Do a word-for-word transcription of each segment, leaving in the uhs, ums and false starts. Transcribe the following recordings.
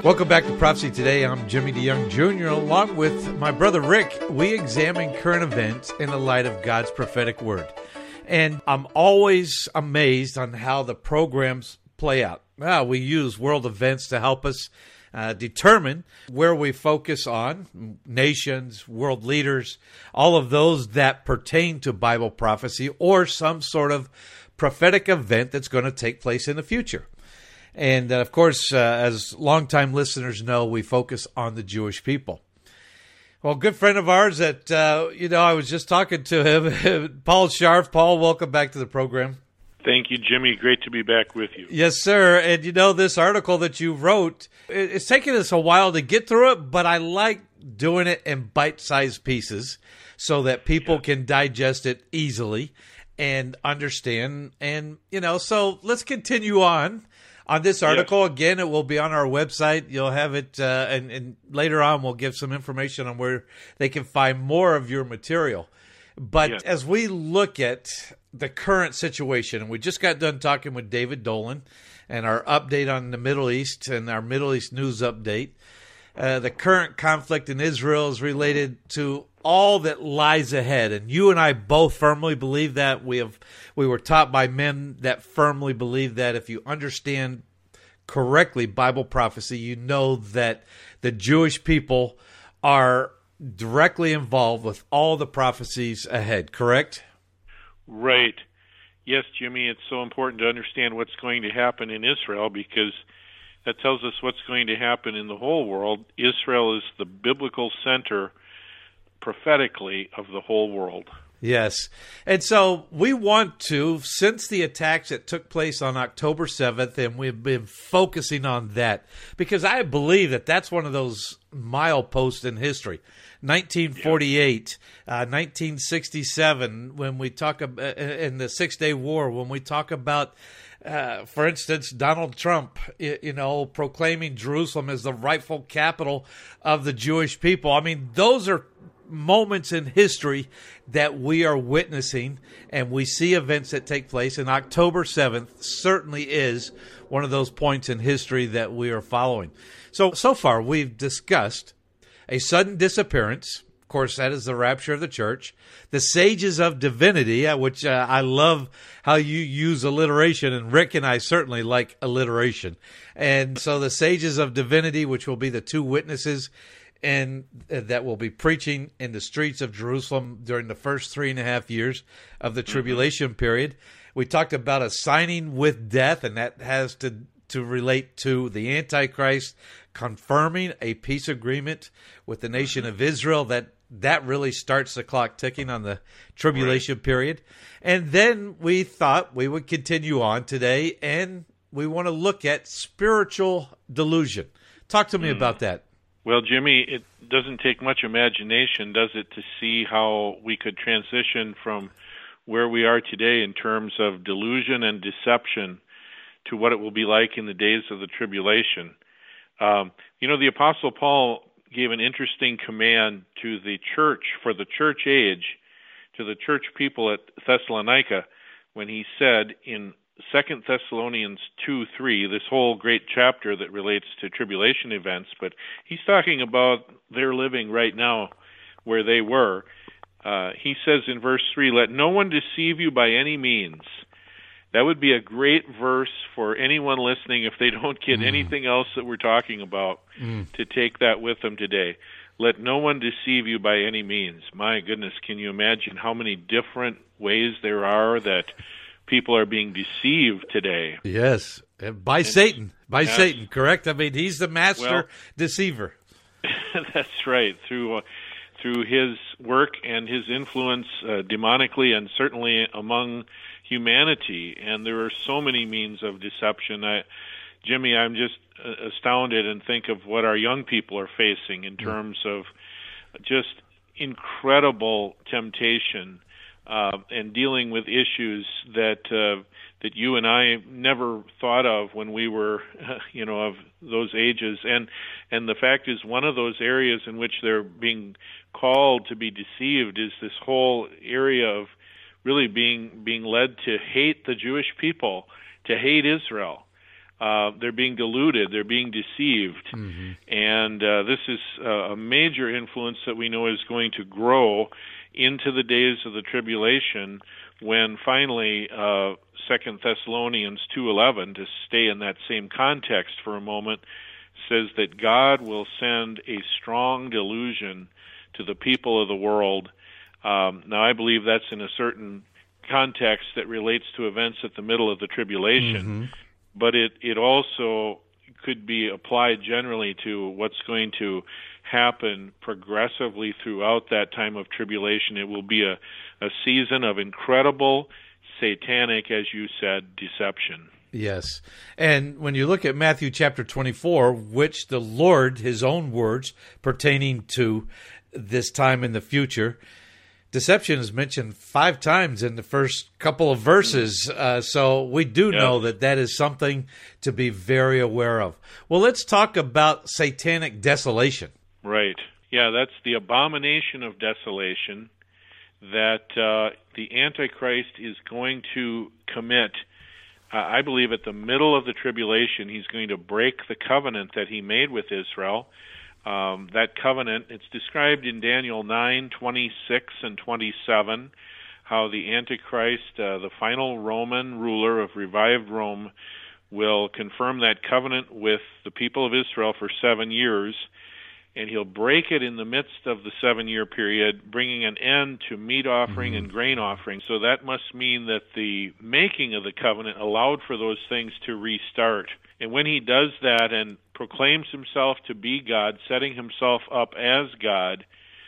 Welcome back to Prophecy Today. I'm Jimmy DeYoung Junior Along with my brother Rick. We examine current events in the light of God's prophetic word. And I'm always amazed on how the programs play out. Well, we use world events to help us uh, determine where we focus on, nations, world leaders, all of those that pertain to Bible prophecy or some sort of prophetic event that's going to take place in the future. And, uh, of course, uh, as longtime listeners know, we focus on the Jewish people. Well, a good friend of ours that, uh, you know, I was just talking to him, Paul Scharf. Paul, welcome back to the program. Thank you, Jimmy. Great to be back with you. Yes, sir. And, you know, this article that you wrote, it's taken us a while to get through it, but I like doing it in bite-sized pieces so that people yeah. can digest it easily and understand. And, you know, so let's continue on. On this article, yes. Again, it will be on our website. You'll have it, uh, and, and later on we'll give some information on where they can find more of your material. But yes. As we look at the current situation, and we just got done talking with David Dolan and our update on the Middle East and our Middle East news update, uh, the current conflict in Israel is related to all that lies ahead. And you and I both firmly believe that. We have we were taught by men that firmly believe that if you understand correctly Bible prophecy, you know that the Jewish people are directly involved with all the prophecies ahead, correct? Right. Yes, Jimmy, it's so important to understand what's going to happen in Israel because that tells us what's going to happen in the whole world. Israel is the biblical center prophetically of the whole world. Yes. And so we want to, since the attacks that took place on October seventh, and we've been focusing on that, because I believe that that's one of those mileposts in history. nineteen forty-eight, yeah. uh, nineteen sixty-seven, when we talk about, in the Six-Day War, when we talk about, uh, for instance, Donald Trump, you know, proclaiming Jerusalem as the rightful capital of the Jewish people. I mean, those are moments in history that we are witnessing, and we see events that take place, and October seventh certainly is one of those points in history that we are following. So, so far we've discussed a sudden disappearance. Of course, that is the rapture of the church. The sages of divinity, which uh, I love how you use alliteration, and Rick and I certainly like alliteration. And so the sages of divinity, which will be the two witnesses and that will be preaching in the streets of Jerusalem during the first three and a half years of the tribulation mm-hmm. period. We talked about a signing with death, and that has to, to relate to the Antichrist confirming a peace agreement with the nation mm-hmm. of Israel. That that really starts the clock ticking on the tribulation right. period. And then we thought we would continue on today, and we want to look at spiritual delusion. Talk to me mm. about that. Well, Jimmy, it doesn't take much imagination, does it, to see how we could transition from where we are today in terms of delusion and deception to what it will be like in the days of the tribulation. Um, you know, the Apostle Paul gave an interesting command to the church, for the church age, to the church people at Thessalonica, when he said in Second Thessalonians two three, this whole great chapter that relates to tribulation events, but he's talking about their living right now where they were. Uh, he says in verse three, "Let no one deceive you by any means." That would be a great verse for anyone listening if they don't get mm. anything else that we're talking about, mm. to take that with them today. Let no one deceive you by any means. My goodness, can you imagine how many different ways there are that people are being deceived today? Yes, by and, Satan. By yes. Satan, correct? I mean, he's the master well, deceiver. That's right. Through uh, through his work and his influence uh, demonically and certainly among humanity. And there are so many means of deception. I, Jimmy, I'm just uh, astounded and think of what our young people are facing in terms mm. of just incredible temptation Uh, and dealing with issues that uh, that you and I never thought of when we were, uh, you know, of those ages. And and the fact is, one of those areas in which they're being called to be deceived is this whole area of really being being led to hate the Jewish people, to hate Israel. uh, they're being deluded, they're being deceived. Mm-hmm. And uh, this is uh, a major influence that we know is going to grow into the days of the tribulation, when finally uh, Second Thessalonians two eleven, to stay in that same context for a moment, says that God will send a strong delusion to the people of the world. Um, now, I believe that's in a certain context that relates to events at the middle of the tribulation, mm-hmm. but it, it also could be applied generally to what's going to happen progressively throughout that time of tribulation. It will be a, a season of incredible satanic, as you said, deception. Yes. And when you look at Matthew chapter twenty-four, which the Lord, his own words pertaining to this time in the future, deception is mentioned five times in the first couple of verses. Uh, so we do yes. know that that is something to be very aware of. Well, let's talk about satanic desolation. Right. Yeah, that's the abomination of desolation that uh, the Antichrist is going to commit. Uh, I believe at the middle of the tribulation, he's going to break the covenant that he made with Israel. Um, that covenant, it's described in Daniel nine, twenty-six and twenty-seven, how the Antichrist, uh, the final Roman ruler of revived Rome, will confirm that covenant with the people of Israel for seven years, and he'll break it in the midst of the seven-year period, bringing an end to meat offering mm-hmm. and grain offering. So that must mean that the making of the covenant allowed for those things to restart. And when he does that and proclaims himself to be God, setting himself up as God,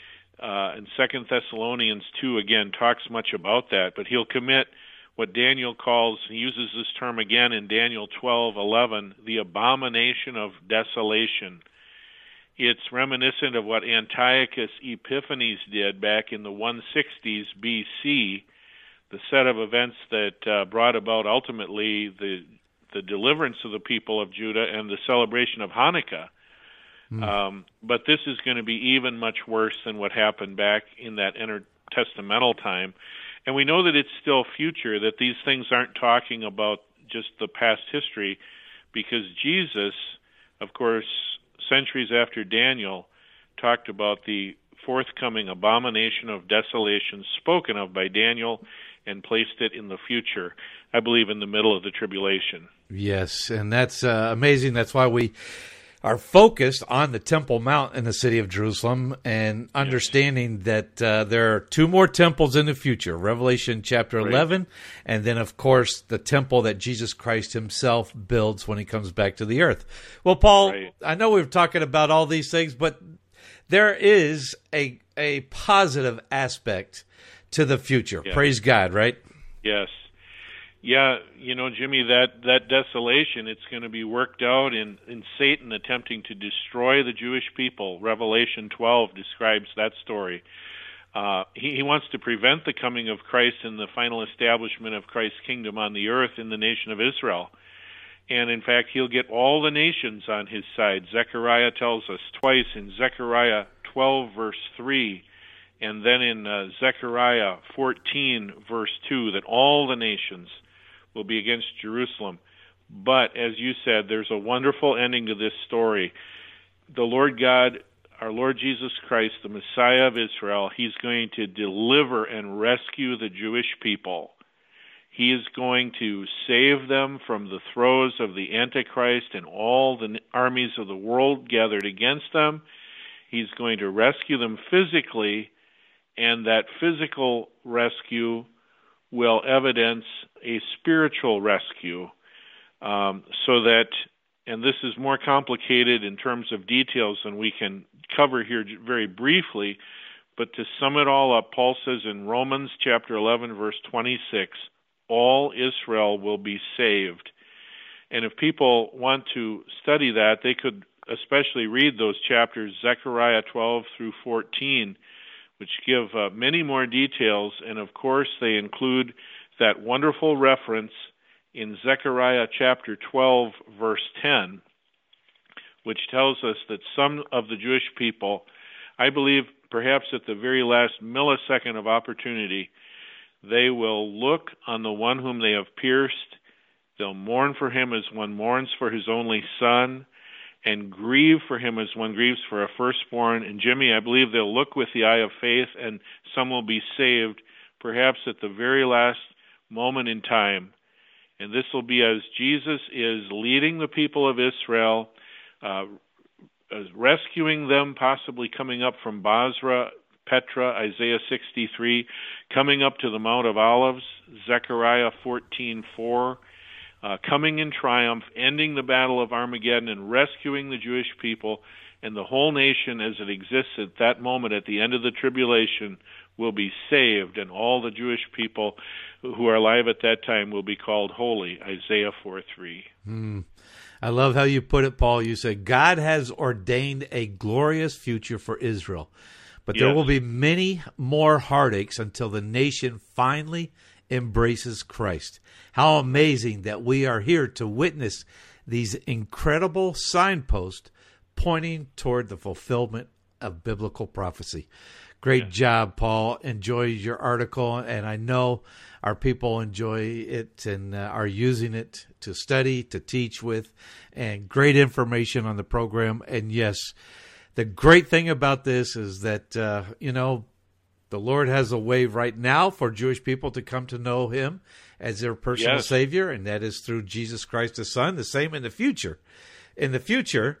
uh, and Second Thessalonians two, again, talks much about that, but he'll commit what Daniel calls, he uses this term again in Daniel twelve eleven, the abomination of desolation. It's reminiscent of what Antiochus Epiphanes did back in the one sixties B C, the set of events that uh, brought about ultimately the the deliverance of the people of Judah and the celebration of Hanukkah. Mm. Um, but this is going to be even much worse than what happened back in that intertestamental time. And we know that it's still future, that these things aren't talking about just the past history, because Jesus, of course, centuries after Daniel, talked about the forthcoming abomination of desolation spoken of by Daniel and placed it in the future, I believe in the middle of the tribulation. Yes, and that's uh, amazing. That's why we are focused on the Temple Mount in the city of Jerusalem and understanding yes. that uh, there are two more temples in the future, Revelation chapter right. eleven, and then, of course, the temple that Jesus Christ himself builds when he comes back to the earth. Well, Paul, right. I know we're talking about all these things, but there is a a positive aspect to the future. Yes. Praise God, right? Yes. Yeah, you know, Jimmy, that, that desolation, it's going to be worked out in, in Satan attempting to destroy the Jewish people. Revelation twelve describes that story. Uh, he, he wants to prevent the coming of Christ and the final establishment of Christ's kingdom on the earth in the nation of Israel. And, in fact, he'll get all the nations on his side. Zechariah tells us twice in Zechariah twelve, verse three, and then in uh, Zechariah fourteen, verse two, that all the nations will be against Jerusalem. But, as you said, there's a wonderful ending to this story. The Lord God, our Lord Jesus Christ, the Messiah of Israel, he's going to deliver and rescue the Jewish people. He is going to save them from the throes of the Antichrist and all the armies of the world gathered against them. He's going to rescue them physically, and that physical rescue will evidence a spiritual rescue, um, so that, and this is more complicated in terms of details than we can cover here very briefly, but to sum it all up, Paul says in Romans chapter eleven, verse twenty-six, all Israel will be saved. And if people want to study that, they could especially read those chapters, Zechariah twelve through fourteen, which give uh, many more details, and of course they include that wonderful reference in Zechariah chapter twelve, verse ten, which tells us that some of the Jewish people, I believe perhaps at the very last millisecond of opportunity, they will look on the one whom they have pierced They'll mourn for him as one mourns for his only son, and grieve for him as one grieves for a firstborn. And Jimmy, I believe they'll look with the eye of faith, and some will be saved, perhaps at the very last moment in time. And this will be as Jesus is leading the people of Israel, uh, rescuing them, possibly coming up from Basra, Petra, Isaiah sixty-three, coming up to the Mount of Olives, Zechariah fourteen four, uh, coming in triumph, ending the battle of Armageddon, and rescuing the Jewish people, and the whole nation as it exists at that moment at the end of the tribulation will be saved, and all the Jewish people who are alive at that time will be called holy, Isaiah four three. Mm. I love how you put it, Paul. You said, God has ordained a glorious future for Israel, but Yes. there will be many more heartaches until the nation finally embraces Christ. How amazing that we are here to witness these incredible signposts pointing toward the fulfillment of biblical prophecy. Great Yeah. job, Paul. Enjoy your article, and I know our people enjoy it and uh, are using it to study, to teach with, and great information on the program. And yes, the great thing about this is that, uh, you know, the Lord has a way right now for Jewish people to come to know him as their personal Yes. Savior, and that is through Jesus Christ, the Son. The same in the future. In the future,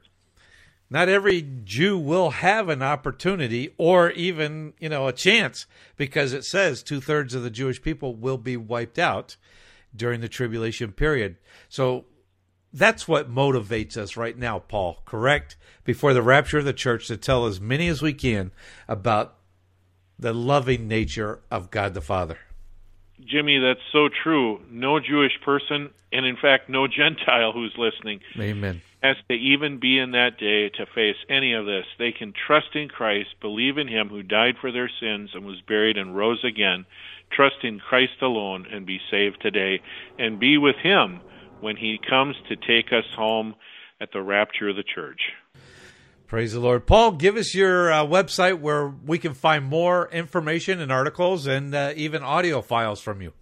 not every Jew will have an opportunity or even, you know, a chance, because it says two-thirds of the Jewish people will be wiped out during the tribulation period. So that's what motivates us right now, Paul, correct? Before the rapture of the church, to tell as many as we can about the loving nature of God the Father. Jimmy, that's so true. No Jewish person, and in fact, no Gentile who's listening, Amen. has to even be in that day to face any of this. They can trust in Christ, believe in him who died for their sins and was buried and rose again, trust in Christ alone and be saved today, and be with him when he comes to take us home at the rapture of the church. Praise the Lord. Paul, give us your uh, website where we can find more information and articles and uh, even audio files from you.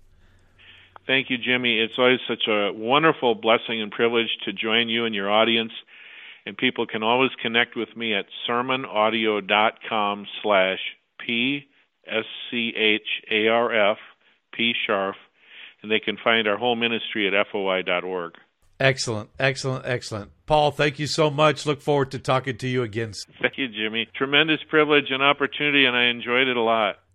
Thank you, Jimmy. It's always such a wonderful blessing and privilege to join you and your audience. And people can always connect with me at sermonaudio.com slash P S C H A R F, P Sharf, and they can find our whole ministry at F O I dot org. Excellent, excellent, excellent. Paul, thank you so much. Look forward to talking to you again. Thank you, Jimmy. Tremendous privilege and opportunity, and I enjoyed it a lot.